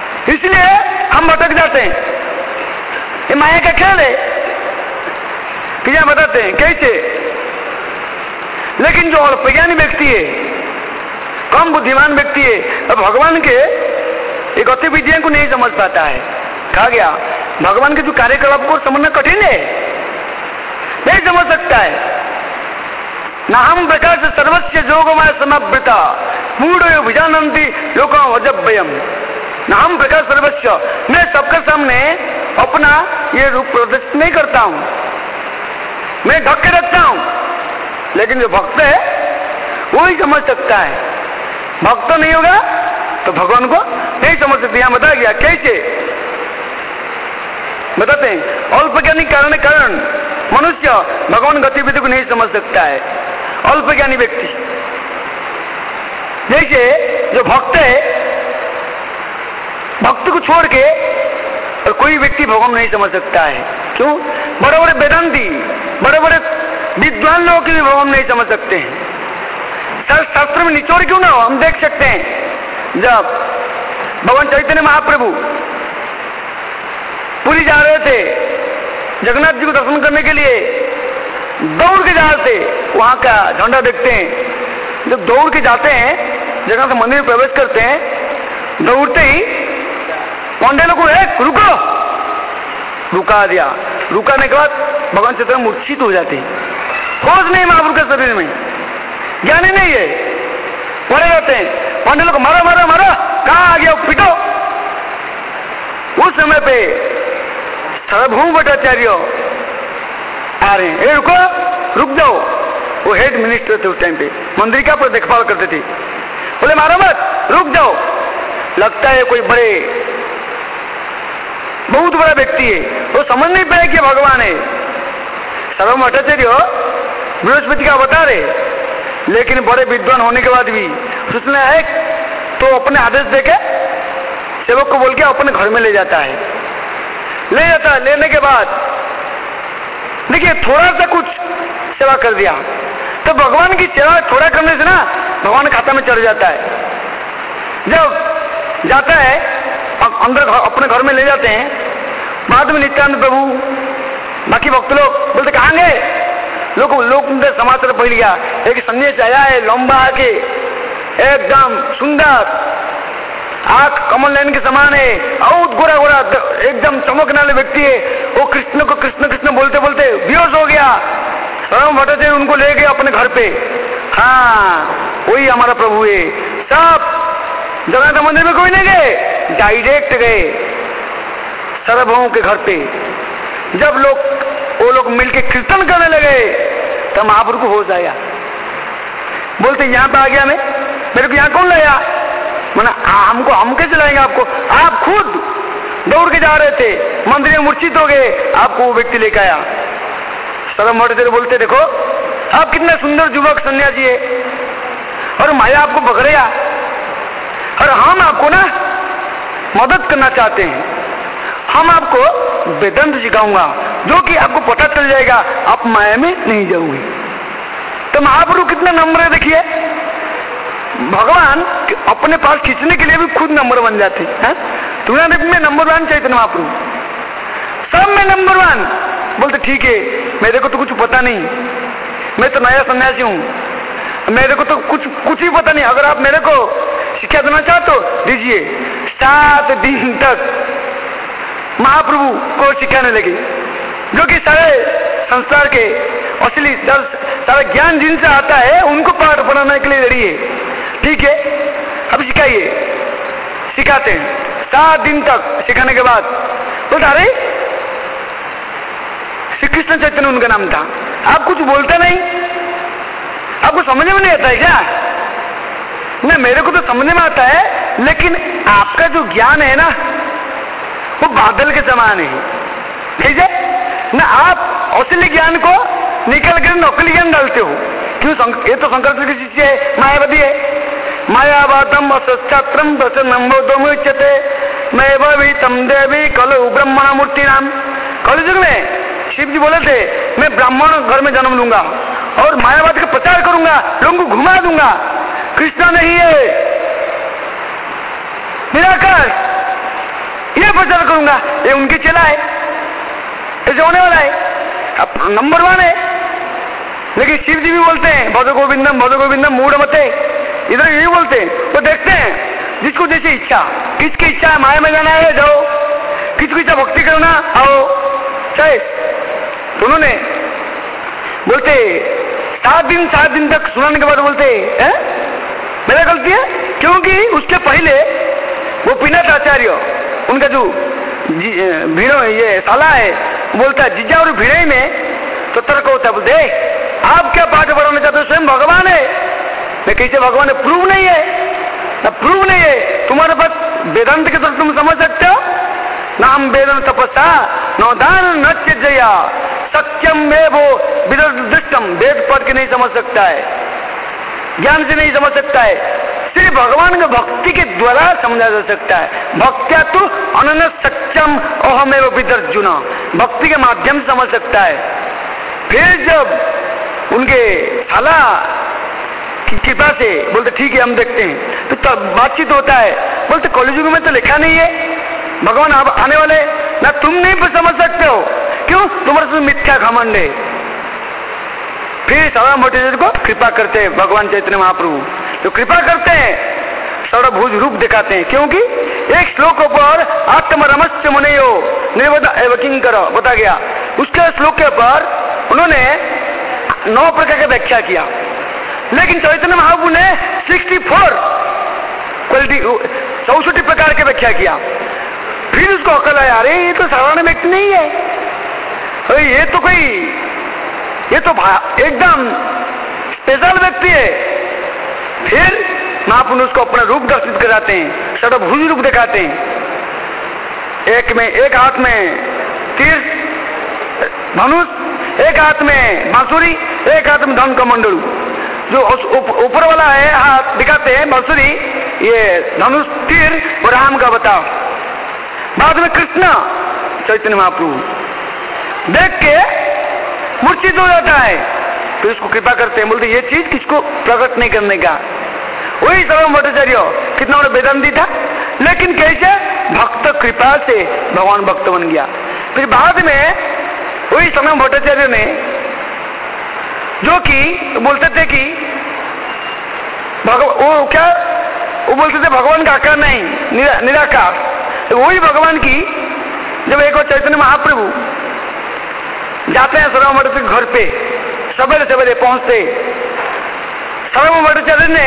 इसलिए हम भटक जाते हैं। ये माया का खेल है, फिर यहाँ बताते हैं कैसे। लेकिन जो अल्पज्ञानी व्यक्ति है, कम बुद्धिमान व्यक्ति है, अब भगवान के एक गतिविधियों को नहीं समझ पाता है। कहा गया भगवान के जो कार्यकलाप को समझना कठिन है, नहीं समझ सकता है। न हम प्रकाश सर्वस्व जोगमाय समावृता मूढ़ विजानंती लोक अजभयम। न हम प्रकाश सर्वस्व, मैं सबके सामने अपना ये रूप प्रदर्शित नहीं करता हूं, मैं ढक के रखता हूं। लेकिन जो भक्त है वो ही समझ सकता है। भक्त नहीं होगा तो भगवान को नहीं समझ सकते। यहां बताया गया कैसे बताते हैं। अल्पज्ञानी कारण कारण मनुष्य भगवान गतिविधि को नहीं समझ सकता है। अल्पज्ञानी व्यक्ति जैसे जो भक्त है, भक्त को छोड़ के और कोई व्यक्ति भगवान नहीं समझ सकता है। क्यों? बड़े बड़े वेदांती, बड़े बड़े विद्वान लोग भी भगवान नहीं समझ सकते हैं। शास्त्र में निचोड़ क्यों ना हो, हम देख सकते हैं जब भगवान चैतन्य महाप्रभु पुरी जा रहे थे जगन्नाथ जी को दर्शन करने के लिए, दौड़ के जा रहे थे, वहां का झंडा देखते हैं। जब दौड़ के जाते हैं जगन्नाथ मंदिर में प्रवेश करते हैं, दौड़ते ही पंडे लोग एक रुको, रुका दिया। रुकाने के बाद भगवान चैतन्य मूर्छित हो जाते हैं। होश नहीं महाप्रभु के शरीर में, ज्ञान ही नहीं है, पड़े रहते हैं। पंडे लोग मारो मारो मारो, कहाँ आ गया पिटो। उस समय पे सार्वभौम भट्टाचार्य आ रहे हैं, ए रुको, रुक जाओ। वो हेड मिनिस्टर थे उस टाइम पे, मंदिर का पर देखभाल करते थे। बोले मारो मत, रुक जाओ। लगता है कोई बड़े बहुत बड़ा व्यक्ति है, वो समझ नहीं पाए कि भगवान है। सार्वभौम भट्टाचार्य बृहस्पति का अवतार है, लेकिन बड़े विद्वान होने के बाद भी उसने एक तो अपने आदेश देके सेवक को बोल के अपने घर में ले जाता है। ले जाता है, लेने के बाद देखिए थोड़ा सा कुछ सेवा कर दिया तो भगवान की सेवा थोड़ा करने से ना भगवान खाता में चढ़ जाता है। जब जाता है अंदर अपने घर में ले जाते हैं, बाद में नित्यानंद प्रभु बाकी भक्त लोग बोलते कहाँ गए। लोग लोग समाचार पढ़ लिया, एक संदेश आया है लंबा आके एकदम सुंदर, आंख कमल नयन के समान है, बहुत गोरा गोरा एकदम चमकने वाले व्यक्ति है। वो कृष्ण को कृष्ण कृष्ण बोलते बोलते बेहोश हो गया। सार्वभौम भट्टाचार्य उनको ले गए अपने घर पे। हाँ वही हमारा प्रभु है। सब जगन्नाथ मंदिर में कोई नहीं गए, डायरेक्ट गए सार्वभौम के घर पे। जब लोग वो लोग मिलके कीर्तन करने लगे तब महाप्रभु को होश आया। बोलते यहाँ पे आ गया मैं, मेरे को यहाँ कौन लाया? मैंने हमको हम कैसे लाएंगे आपको? आप खुद दौड़ के जा रहे थे, मंदिर में मूर्छित हो गए, आपको वो व्यक्ति लेकर आया। सार्वभौम भट्टाचार्य बोलते देखो आप कितना सुंदर युवक सन्यासी है और माया आपको पकड़ेगा, और हम आपको ना मदद करना चाहते हैं। हम आपको वेदांत सिखाऊंगा जो कि आपको पता चल जाएगा, आप माया में नहीं जाओगे। तो महाप्रभु कितना नम्र है देखिए, भगवान अपने पास खींचने के लिए भी खुद नंबर बन जाते हैं। तुरंत में नंबर वन चैतन्य महाप्रभु, सब में नंबर वन। बोलते ठीक है, मेरे को तो कुछ पता नहीं, मैं तो नया सन्यासी हूँ, मेरे को तो कुछ कुछ ही पता नहीं। अगर आप मेरे को शिक्षा देना चाहते हो दीजिए। सात दिन तक महाप्रभु को सिखाने लगे, जो कि सारे संसार के असली सारा ज्ञान जिनसे आता है उनको पाठ पढ़ाने के लिए रेडी है। ठीक है, अब सिखाइए। सिखाते हैं सात दिन तक। सिखाने के बाद बोलता अरे श्री कृष्ण चैतन्य उनका नाम था, आप कुछ बोलते नहीं, आपको समझ में नहीं आता है क्या? नहीं, मेरे को तो समझ में आता है, लेकिन आपका जो ज्ञान है ना वो बादल के समान है। ठीक है ना, आप असली ज्ञान को निकल कर नकली ज्ञान डालते हो। क्यों? ये तो शंकर की शिष्य है, मायावादी है। मायावादम असच्छात्रम वचनम बोधमुच्यते मैं तम देवी कलु ब्रह्मण मूर्ति नाम। कलयुग में शिव जी बोले थे मैं ब्राह्मण घर में जन्म लूंगा और मायावाद का प्रचार करूंगा, लोगों को घुमा दूंगा। कृष्णा नहीं है, निराकार, ये प्रचार करूंगा। ये उनके चेला है, ऐसे होने वाला है। नंबर वन है। लेकिन शिव जी भी बोलते हैं भज गोविंदम भज गोविंदम मूढ़ मते, इधर यही बोलते हैं। तो देखते हैं जिसको जैसी इच्छा, किसकी इच्छा है माया में जाना है जाओ, किसकी इच्छा भक्ति करना आओ चाहे। तो उन्होंने बोलते सात दिन सात दिन तक सुनाने के बाद बोलते हैं मेरा गलती है, क्योंकि उसके पहले वो पिनाथ आचार्य उनका जो भीड़ो ये साला है बोलता है जीजा और भिड़े में तो तर्क होता है, बोलते आप क्या पाठ बढ़ाना चाहते हो, स्वयं भगवान है। मैं कैसे भगवान है, प्रूव नहीं है ना, प्रूव नहीं है तुम्हारे पास वेदांत के तरफ तुम समझ सकते हो ना। हम वेदन तपस्या न दान न जया सत्यम में वो विदुष्टम, वेद पढ़ के नहीं समझ सकता है, ज्ञान से नहीं समझ सकता है, सिर्फ भगवान के भक्ति के द्वारा समझा जा सकता है। भक्त्या तो अनन्य सत्यम अहमेव विदर्जुन, भक्ति के माध्यम से समझ सकता है। फिर जब उनके साला की कृपा से बोलते ठीक है हम देखते हैं, तो तब बातचीत होता है, बोलते कॉलेज में तो लिखा नहीं है भगवान अब आने वाले ना, तुम नहीं समझ सकते हो, क्यों तुम्हारे से मिथ्या घमंड है। फिर सारा भट्टाचार्य को कृपा करते हैं भगवान चैतन्य महाप्रभु, तो कृपा करते हैं सर्वभुज रूप दिखाते हैं, क्योंकि एक श्लोक पर आत्मरमस्य मुनेयो निर्वदा एव किंकर बता गया, उसके श्लोक के ऊपर उन्होंने नौ प्रकार की व्याख्या किया, लेकिन चैतन्य महाप्रभु ने सिक्सटी फोर क्वालिटी चौसठ प्रकार की व्याख्या किया। फिर उसको अकल आया अरे ये तो साधारण व्यक्ति नहीं है, अरे ये तो कोई ये तो एकदम स्पेशल व्यक्ति है। फिर महापुरुष उसको अपना रूप दर्शित कराते हैं, सर्वभुज रूप दिखाते हैं। एक में एक हाथ में तीर धनुष, एक हाथ में बांसुरी, एक हाथ में धन कमंडलू। जो ऊपर वाला है हाथ दिखाते हैं बांसुरी, ये धनुष तीर और राम का बताओ। बाद में कृष्ण चैतन्य महाप्रभु देख के मूर्छित हो जाता है, फिर उसको कृपा करते हैं, बोलते ये चीज किसको प्रकट नहीं करने का। वही सर्वम भट्टाचार्य कितना बड़ा वेदांती था, लेकिन कैसे भक्त कृपा से भगवान भक्त बन गया। फिर बाद में वही सर्वम भट्टाचार्य ने जो कि बोलते थे कि भगवान वो क्या वो बोलते थे भगवान का आकार नहीं निरा, निराकार। तो वही भगवान की जब एक और चैतन्य महाप्रभु जाते हैं सर्वम भट्टाचार्य घर पे, सवेरे सवेरे पहुंचते, सर्वम भट्टाचार्य ने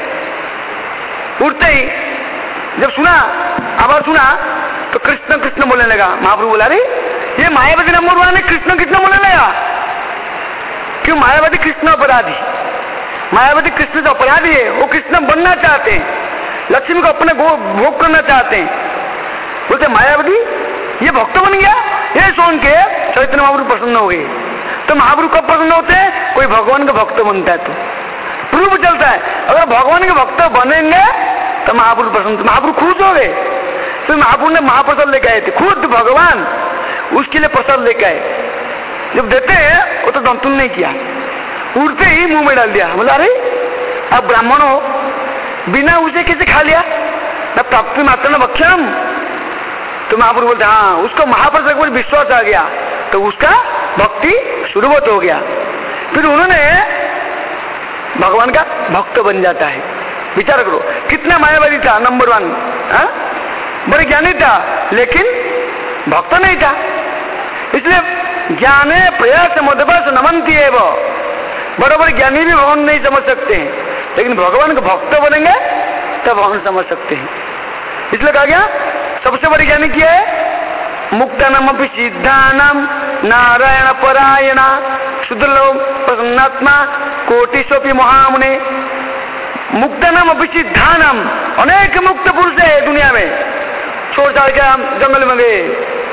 उठते ही जब सुना आवाज सुना तो कृष्ण कृष्ण बोलने लगा। महाप्रभु बोला अरे ये मायावादी नंबर वन है, कृष्ण कृष्ण बोलने लगा। क्यों? मायावादी कृष्ण अपराधी, मायावादी कृष्ण जो अपराधी है वो कृष्ण बनना चाहते हैं, लक्ष्मी को अपने भोग करना चाहते हैं। बोलते मायावादी ये भक्त बन गया, ये सुन के चैतन्य महाप्रभु प्रसन्न हो गए। तो महाप्रभु कब प्रसन्न होते हैं? कोई भगवान का भक्त बनता है तो प्रूफ चलता है। अगर भगवान के भक्त बनेंगे तो महाप्रभु प्रसन्न, महाप्रभु खुश हो गए। तो महाप्रभु ने महाप्रसाद लेके आए थे, खुद भगवान उसके लिए प्रसाद लेके आए। जब देते हैं वो तो दंतुन नहीं किया, उड़ते ही मुंह में डाल दिया। बोला अरे अब ब्राह्मण हो, बिना उसे कैसे खा लिया? न प्राप्ति मात्र न भक्षण। तो महाप्रभु बोलते हाँ, उसको महाप्रसाद पर विश्वास आ गया तो उसका भक्ति शुरुआत हो गया। फिर उन्होंने भगवान का भक्त बन जाता है। विचार करो कितना मायावादी था, नंबर वन, बड़े ज्ञानी था लेकिन भक्त नहीं था। इसलिए ज्ञाने प्रयास मदबस नमंती है, वो बड़े बड़े ज्ञानी भी भगवान नहीं समझ सकते हैं, लेकिन भगवान के भक्त बनेंगे तब भगवान समझ सकते हैं। इसलिए कहा गया सबसे बड़ी ज्ञानी क्या है? मुक्तानाम अपि सिद्धानाम नारायण परायणा शुद्धलोक प्रसन्नात्मा कोटिशोपि महामुने। मुक्तानाम अपि सिद्धानाम, अनेक मुक्त पुरुष है दुनिया में, छोड़ छाड़ के हम जंगल में गए,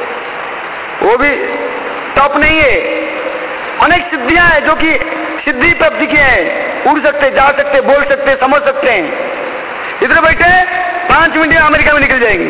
वो भी टॉप नहीं है। अनेक सिद्धियां हैं जो कि सिद्धि प्राप्ति की हैं, उड़ सकते, जा सकते, बोल सकते, समझ सकते हैं। इधर बैठे पांच मिनट में अमेरिका में निकल जाएंगे,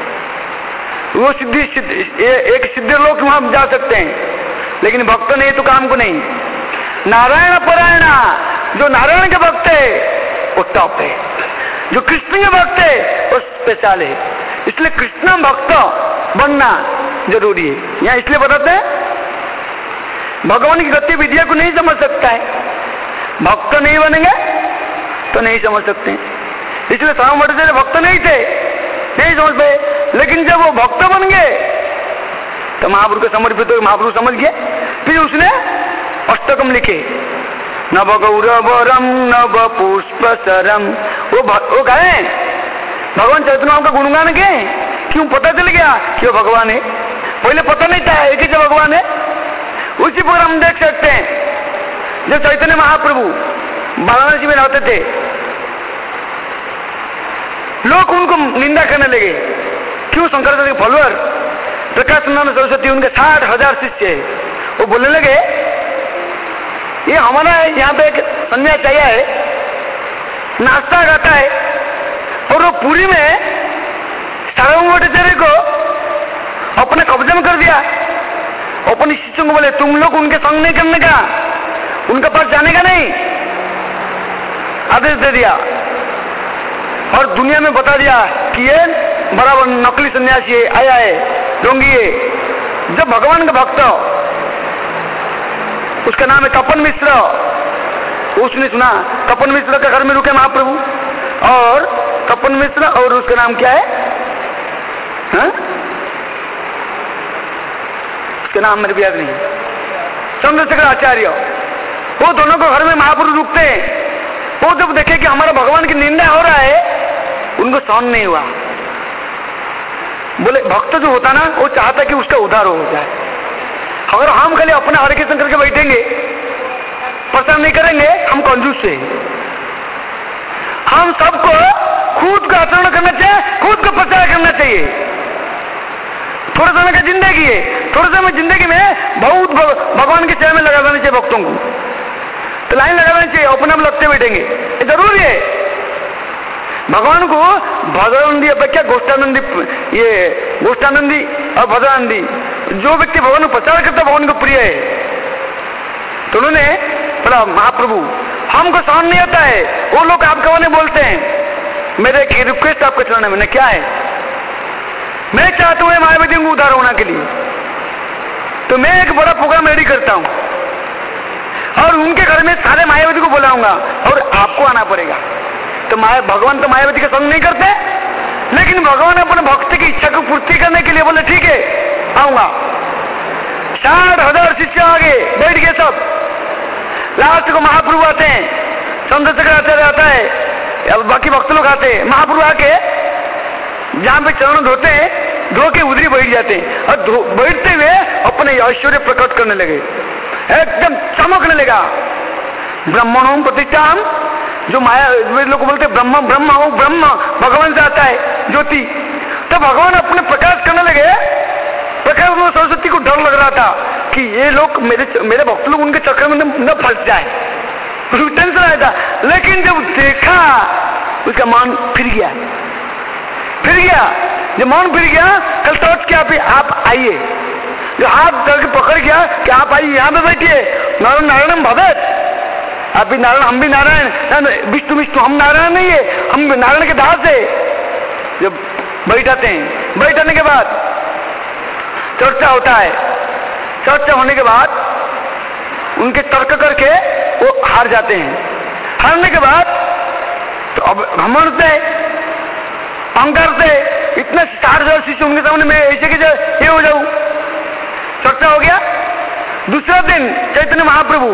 वो सिद्धि सिद्ध, एक सिद्ध लोग वहां जा सकते हैं, लेकिन भक्त नहीं तो काम को नहीं। नारायण परायणा, जो नारायण के भक्त है वो टॉप है, जो कृष्ण के भक्त है वो स्पेशल है। इसलिए कृष्ण भक्त बनना जरूरी है। यहाँ इसलिए बताते हैं भगवान की गतिविधियों को नहीं समझ सकता है। भक्त नहीं बनेंगे तो नहीं समझ सकते। इसलिए श्याम भट्टाचार्य भक्त नहीं थे, नहीं समझ पाए, लेकिन जब वो भक्त बन गए तो महाप्रभु को समर्पित हो, महाप्रभु समझ गए। फिर उसने अष्टकम लिखे, नव गौरवरम नव पुष्प सरम। वो वो गाए भगवान चैतन्य का गुणगान के, क्यों पता चल गया कि वो भगवान है। पहले पता नहीं था एक ही जो भगवान है। उसी पर हम देख सकते हैं जब चैतन्य महाप्रभु वाराणसी में रहते थे, लोग उनको निंदा करने लगे। क्यों? शंकराचार्य के फॉलोअर प्रकाशानंद सरस्वती, उनके साठ हजार शिष्य है। वो बोलने लगे ये हमारा यहाँ पे एक सन्यासी आया है, नाश्ता गाता है, और वो पूरी में सार्वभौम भट्टाचार्य को अपने कब्जे में कर दिया। अपने शिष्यों को बोले तुम लोग उनके संग नहीं करने का, उनके पास जाने का नहीं, आदेश दे दिया। और दुनिया में बता दिया कि ये बराबर नकली सन्यासी है, आया है, ढोंगी है। जब भगवान का भक्त, उसका नाम है तपन मिश्र, उसने सुना तपन मिश्र के घर में रुके महाप्रभु, और तपन मिश्र और उसका नाम क्या है, हा? उसका नाम मेरे भी याद नहीं, चंद्रशेखर आचार्य। वो दोनों को घर में महाप्रभु रुकते हैं। वो जब देखे कि हमारा भगवान की निंदा हो रहा है, उनको सहन नहीं हुआ। बोले भक्त जो होता ना, वो चाहता कि उसका उद्धार हो जाए। अगर हम खाली अपने हरे कृष्ण करके बैठेंगे, प्रचार नहीं करेंगे, हम कंजूस से। हम सबको खुद का आचरण करना चाहिए, खुद का प्रचार करना चाहिए। थोड़े समय का जिंदगी है, थोड़े समय जिंदगी में बहुत भगवान की सेवा में लगा देना चाहिए। भक्तों को तो लाइन लगा देना चाहिए, अपने आप लगते बैठेंगे, ये जरूरी है। भगवान को भजनानंदी अपेक्षा गोष्ठानंदी, ये गोष्ठानंदी और भजनानंदी, जो व्यक्ति भगवान को प्रचार करता भगवान को प्रिय है। तो उन्होंने बोला महाप्रभु हमको सहन नहीं होता है, वो लोग आपके वाले बोलते हैं। मेरे एक रिक्वेस्ट आपके चरण में, क्या है? मैं चाहता हूँ मायावती को उद्धार होने के लिए, तो मैं एक बड़ा प्रोग्राम रेडी करता हूँ और उनके घर में सारे मायावती को बुलाऊंगा और आपको आना पड़ेगा। तो माया भगवान तो मायावती का संग नहीं करते, लेकिन भगवान अपने भक्त की इच्छा को पूर्ति करने के लिए बोले ठीक है आऊंगा। साठ हजार शिष्य आगे बैठ गए सब। लास्ट को महाप्रभु आते हैं, चंद्रशेखर आचार्य आता है, अब बाकी भक्त लोग आते हैं। महाप्रभु आके जहां पे चरण धोते हैं, धो के उधरी बैठ जाते हैं और बैठते हुए अपने ऐश्वर्य प्रकट करने लगे, एकदम चमकने लगा। ब्रह्मणों प्रतिष्ठा, जो माया लोग बोलते ब्रह्म ब्रह्म हो, ब्रह्म भगवान से आता है ज्योति। तो भगवान अपने प्रकाश करने लगे। प्रकाश में सरस्वती को डर लग रहा था कि ये लोग मेरे मेरे भक्त लोग उनके चक्कर में न फंस जाए, टेंशन आया था। लेकिन जब देखा उसका मन फिर गया, फिर गया। जब मन फिर गया, कल सोच के आप आप आइए, जो हाथ करके पकड़ गया कि आप आइए यहाँ पे बैठिए। नारायण नारायण भगत, आप भी नारायण, हम भी नारायण, विष्णु विष्णु, हम नारायण नहीं है, हम नारायण के दास है। जब बैठाते हैं, बैठाने के बाद चर्चा होता है। चर्चा होने के बाद उनके तर्क करके वो हार जाते हैं। हारने के बाद तो अब घमंड से, अहंकार से, इतने साठ हजार शिष्य उनके सामने मैं ऐसे कि ये हो जाऊं। चर्चा हो गया। दूसरा दिन चैतन्य महाप्रभु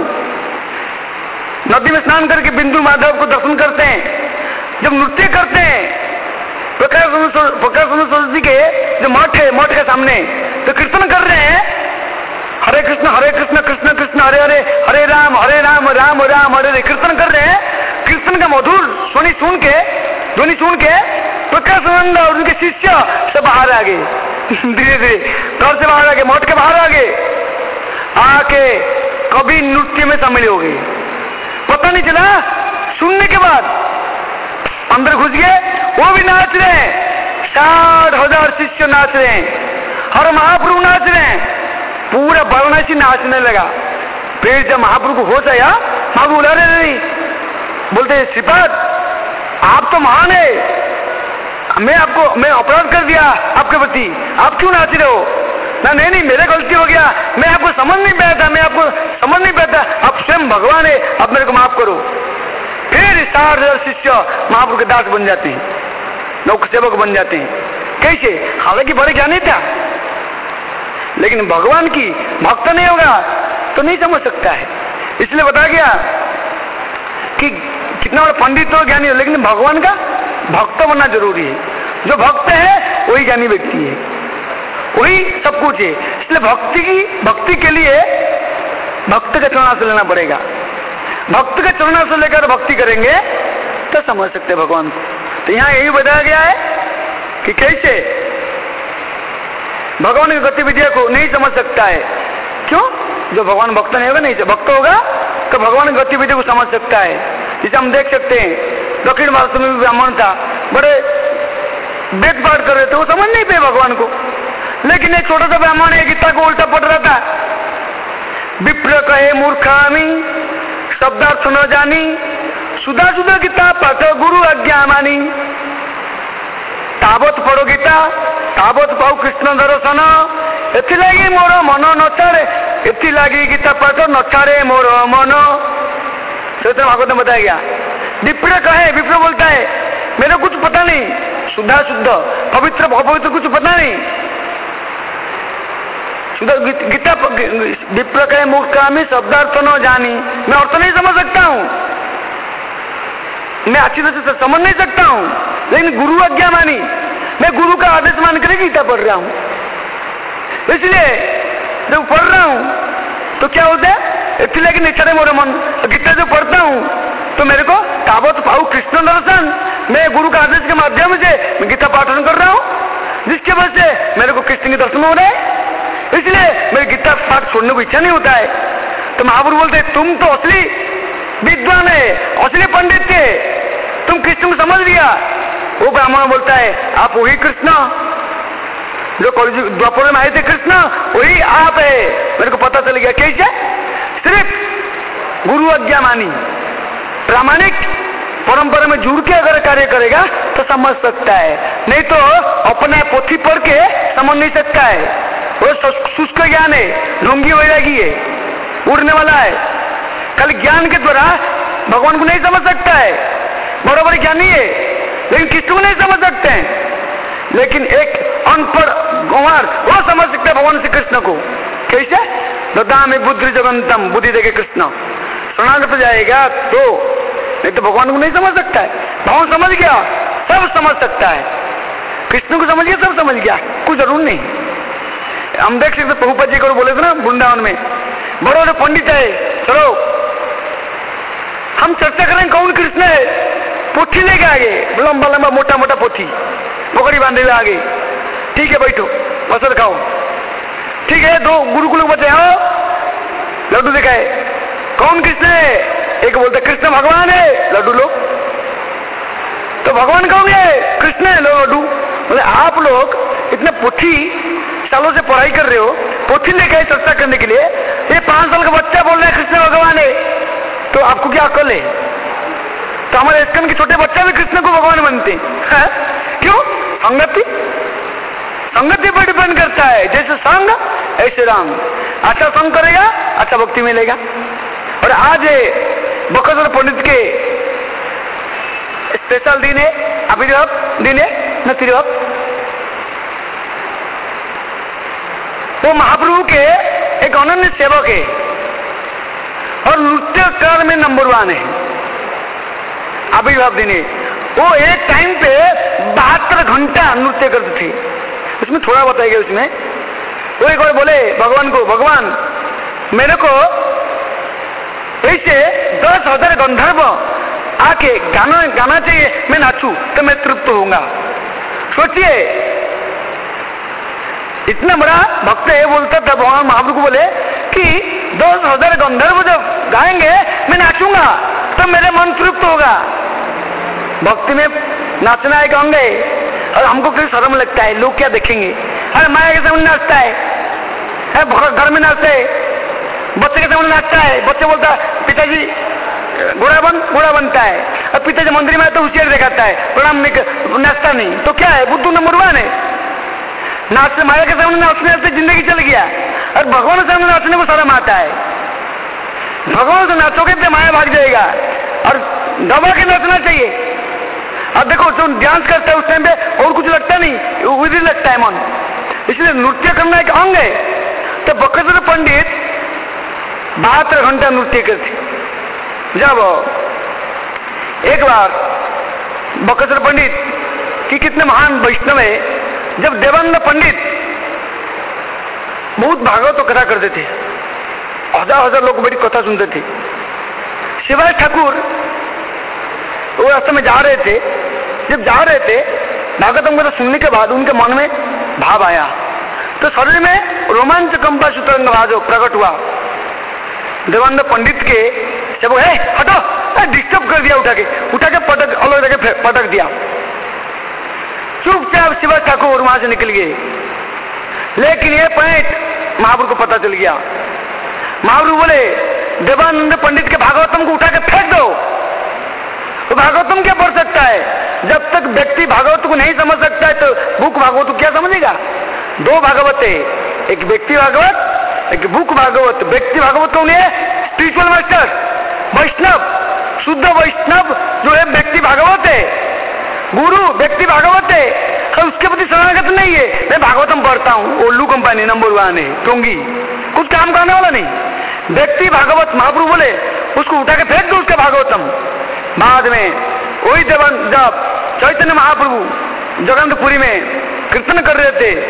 नदी में स्नान करके बिंदु माधव को दर्शन करते हैं। जब नृत्य करते हैं प्रकाश सरस्वती के जो मठ है, मठ के सामने तो कीर्तन कर रहे हैं, हरे कृष्ण हरे कृष्ण कृष्ण कृष्ण हरे हरे, हरे राम हरे राम राम राम हरे हरे, कीर्तन कर रहे हैं। कीर्तन का मधुर ध्वनि सुन के ध्वनि सुन के प्रकाशानंद और उनके शिष्य सब बाहर आ गए, धीरे धीरे घर से बाहर आ गए, मठ के बाहर आ गए, आके कभी नृत्य में शामिल हो गए। पता नहीं चला, सुनने के बाद अंदर घुस गए, वो भी नाच रहे हैं। साठ हजार शिष्य नाच रहे हैं और महाप्रभु नाच रहे हैं। पूरा वाराणसी नाचने लगा। फिर जब महाप्रभु को होश आया, महाप्रभु बुला रहे नहीं, बोलते श्रीपाद आप तो महान है, मैं आपको मैं अपराध कर दिया आपके प्रति, आप क्यों नाच रहे हो? ना नहीं नहीं मेरे गलती हो गया, मैं आपको समझ नहीं पाया था, मैं आपको समझ नहीं पाया था, अब स्वयं भगवान है, अब मेरे को माफ करो। फिर साठ हजार शिष्य महाप्रभु के दास बन जाते हैं, नौक सेवक बन जाते हैं। कैसे? हालांकि बड़े ज्ञानी था, लेकिन भगवान की भक्त नहीं होगा तो नहीं समझ सकता है। इसलिए बता गया कि कितना बड़ा पंडित हो ज्ञानी हो, लेकिन भगवान का भक्त बनना जरूरी है। जो भक्त है वही ज्ञानी व्यक्ति है, वही सब कुछ है। इसलिए भक्ति की भक्ति के लिए भक्त का चरणाश्रय लेना पड़ेगा। भक्त का चरणाश्रय लेकर भक्ति करेंगे तो समझ सकते हैं भगवान को। तो यहाँ यही बताया गया है कि कैसे भगवान की गतिविधियों को नहीं समझ सकता है। क्यों? जो भगवान भक्त नहीं होगा, नहीं भक्त होगा तो भगवान की गतिविधि को समझ सकता है। जिसे हम देख सकते हैं दक्षिण भारत में भी ब्राह्मण था, बड़े वेद पाठ कर रहे थे, वो समझ नहीं पाए भगवान को। लेकिन एक छोटा सा ब्राह्मण है, गीता को उल्टा पढ़ रहा था। विप्र कहे मूर्खामी शब्दार्थ न जानी, सुधा सुधा गीता पाठ गुरु आज्ञा मानी। तावत पढ़ो गीता तावत पाऊ कृष्ण दर्शन, एथिलागी मोर मन नचारे, एथिलागी गीता पाठ नचारे मोर मन। चैतन्य भागवत में बताया गया। विप्र कहे, विप्र बोलता है मेरे कुछ पता नहीं, शुद्धा शुद्ध पवित्र अपवित्र कुछ पता नहीं। गीता विप्र कहे मूर्खामी शब्दार्थ न जानी, मैं अर्थ नहीं समझ सकता हूँ, मैं अच्छी तरह से समझ नहीं सकता हूँ, लेकिन गुरु आज्ञा मानी, मैं गुरु का आदेश मानकर गीता पढ़ रहा हूँ। इसलिए जब पढ़ रहा हूँ तो क्या होता है, इसलिए कि निचरे मोरे मन, गीता जो पढ़ता हूँ तो मेरे को तावत पाऊ कृष्ण दर्शन, मैं गुरु का आदेश के माध्यम से मैं गीता पाठन कर रहा हूँ, जिसके वजह से मेरे को कृष्ण के दर्शन हो रहे हैं। इसलिए मेरे गीता पाठ छोड़ने को इच्छा नहीं होता है। तो महाप्रभु बोलते तुम तो असली विद्वान है, असली पंडित थे, तुम कृष्ण को समझ लिया। वो ब्राह्मण बोलता है आप वही कृष्ण जो द्वापर में आए थे, कृष्ण वही आप है। मेरे को पता चल गया। कैसे? सिर्फ गुरु आज्ञा मानी, प्रामाणिक परंपरा में जुड़ के अगर कार्य करेगा तो समझ सकता है, नहीं तो अपने पोथी पढ़ के समझ नहीं सकता है। वो शुष्क ज्ञान है, ढोंगी वैरागी है, उड़ने वाला है। कल ज्ञान के द्वारा भगवान को नहीं समझ सकता है, बराबर ज्ञानी है लेकिन किसी को नहीं समझ सकते हैं। लेकिन एक अनपढ़ गंवार वो समझ सकते हैं भगवान श्री कृष्ण को। कैसे? ददा में बुद्धि जगंतम, बुद्धि देखे कृष्ण। शरणागत जाएगा तो, नहीं तो भगवान को नहीं समझ सकता है। भगवान समझ गया, सब समझ सकता है। कृष्ण को समझ गया, सब समझ गया, कुछ जरूर नहीं। हम देख सकते प्रभुपाद जी को बोले थे ना वृंदावन में, बड़े बड़े पंडित है, चलो हम चर्चा करें कौन कृष्ण है। पोथी लेके आगे, लंबा लंबा मोटा मोटा पोथी पकड़ी बांधे हुए आगे। ठीक है बैठो, फसल खाओ। ठीक है, दो गुरुकुल बचे हो, लड्डू दिखाए, कौन कृष्ण है? एक बोलते कृष्ण भगवान है, लड्डू लो। तो भगवान कहोगे कृष्ण है, लो लड्डू। बोले आप लोग इतने पोथी सालों से पढ़ाई कर रहे हो, पोथी लेके आए चर्चा करने के लिए, ये पांच साल का बच्चा बोल रहा है कृष्ण भगवान है, तो आपको क्या अकल है? तो हमारे स्कन के छोटे बच्चे भी कृष्ण को भगवान बनते हैं। क्यों? संगति, संगति पर डिपेंड करता है। जैसे संग ऐसे राम। अच्छा संग करेगा, अच्छा भक्ति मिलेगा। और आज बकसर पंडित के स्पेशल दिन है, अभिनव दिन है न तिरवक। वो महाप्रभु के एक अनन्य सेवक है और नृत्यकार में नंबर वन है। आविर्भाव दिन है, वो एक टाइम पे बहत्तर घंटा नृत्य करते थे। उसमें थोड़ा बताया गया उसमें। वो एक बार बोले भगवान को, भगवान मेरे को ऐसे दस हजार गंधर्व आके गाना गाना चाहिए, मैं नाचू तो मैं तृप्त होऊंगा। सोचिए इतना बड़ा भक्त है, बोलता था भगवान महाप्रभु को बोले कि दस हजार गंधर्व जब गाएंगे मैं नाचूंगा तो मेरे मन तृप्त होगा। भक्ति में नाचना एक अंग है और हमको क्यों शर्म लगता है, लोग क्या देखेंगे? अरे माया के सामने नाचता है, घर में नाचता है, बच्चे के सामने नाचता है, बच्चे बोलता है पिताजी घोड़ा बन घोड़ा बनता है, और पिताजी मंदिर में तो होशियार दिखाता है, प्रणाम नाचता नहीं, तो क्या है? बुद्धू नंबर वन है। नाचने, माया के सामने नाचने से जिंदगी चल गया, और भगवान के सामने नाचने को शर्म आता है। भगवान से नाचोगे तो माया भाग जाएगा, और दबा के नाचना चाहिए। अब देखो जो डांस करता है उस टाइम पे और कुछ लगता नहीं, उधर लगता है मन, इसलिए नृत्य करना एक अंग है। तो बकसर पंडित बहत्तर घंटा नृत्य करते। जब एक बार बकसर पंडित की कितने महान वैष्णव है, जब देवानंद पंडित बहुत भागवत कथा करते थे, हजार हजार लोग बड़ी कथा सुनते थे। शिवाय ठाकुर वो रास्ते में जा रहे थे, जब जा रहे थे भागवतम कथा सुनने के बाद उनके मन में भाव आया, तो शरीर में रोमांच कंपा सुतरंग भाजो प्रकट हुआ। देवानंद पंडित के जब है हटो, डिस्टर्ब कर दिया, उठा के उठा के पटक अलग जगह पटक दिया। चुपचाप शिवाय ठाकुर वहां से निकल गए। लेकिन ये पॉइंट महाप्रभु को पता चल गया। महाप्रभु बोले देवानंद पंडित के भागवतम को उठा के फेंक दो। तो भागवतम क्या पढ़ सकता है? जब तक व्यक्ति भागवत को नहीं समझ सकता है तो बुक भागवत को क्या समझेगा? दो भागवत है, एक व्यक्ति भागवत, एक बुक भागवत। व्यक्ति भागवत कौन है? स्पिरिचुअल मास्टर, वैष्णव, शुद्ध वैष्णव जो है व्यक्ति भागवत है। गुरु व्यक्ति भागवत है, तो उसके प्रति शरणागत नहीं है। मैं भागवतम पढ़ता हूँ, ओल्लू कंपनी नंबर वन है, टोंगी, कुछ काम करने वाला नहीं। व्यक्ति भागवत महाप्रभु बोले उसको उठा के फेंक दो उसके भागवतम। बाद में वही देवन जब चैतन्य महाप्रभु जगन्नाथपुरी में कीर्तन कर रहे थे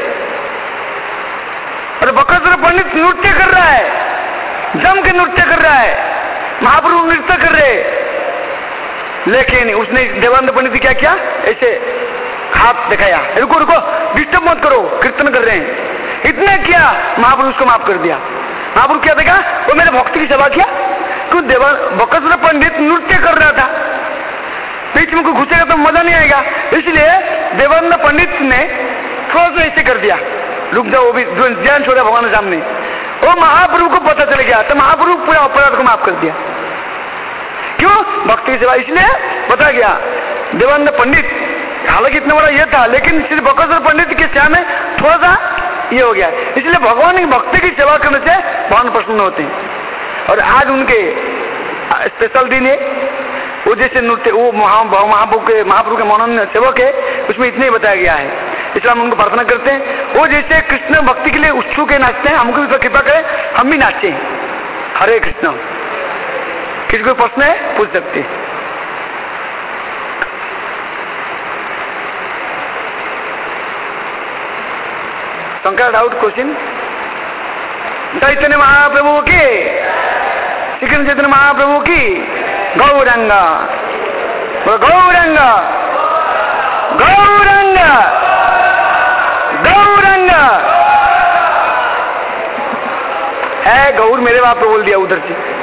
और बकसर पंडित नृत्य कर रहा है, जम के नृत्य कर रहा है, महाप्रभु नृत्य कर रहे, लेकिन उसने देवानंद पंडित ने क्या किया? ऐसे हाथ दिखाया, रुको रुको, डिस्टर्ब मत करो, कीर्तन कर रहे हैं। इतना किया, महाप्रभु उसको माफ कर दिया। महाप्रभु क्या देखा? वो मेरे भक्ति की सेवा किया। क्यों? देवा बकसर पंडित नृत्य कर रहा था, बीच में कोई घुसेगा तो मजा नहीं आएगा, इसलिए देवानंद पंडित ने थोड़ा सा ऐसे कर दिया, रुक जाओ, वो भी ध्यान छोड़ा भगवान के सामने। वो महाप्रभु को पता चल गया, तो महाप्रभु पूरा अपराध को माफ कर दिया। क्यों? भक्ति की सेवा। इसलिए पता गया देवानंद पंडित, हालांकि इतना बड़ा ये था, लेकिन श्री बकसर पंडित के सेवा में थोड़ा सा ये हो गया। इसलिए भगवान की भक्ति की सेवा करने से भगवान प्रसन्न होते हैं। और आज उनके स्पेशल दिन है, वो जैसे नृत्य, वो महाप्रभु के महाप्रभु के मनन सेवक है, उसमें इतना ही बताया गया है। इसलिए हम उनको प्रार्थना करते हैं, वो जैसे कृष्ण भक्ति के लिए उत्सुक है, नाचते हैं, हमको भी कृपा करें, हम भी नाचे। हरे कृष्ण। किसी कोई प्रश्न है पूछ सकते हैं। Shankar doubt question? चैतन्य महाप्रभु की, श्री कृष्ण चैतन्य महाप्रभु की गौरंगा, गौरंगा, गौरंगा, गौरंगा है। गौर मेरे बाप को बोल दिया उधर से।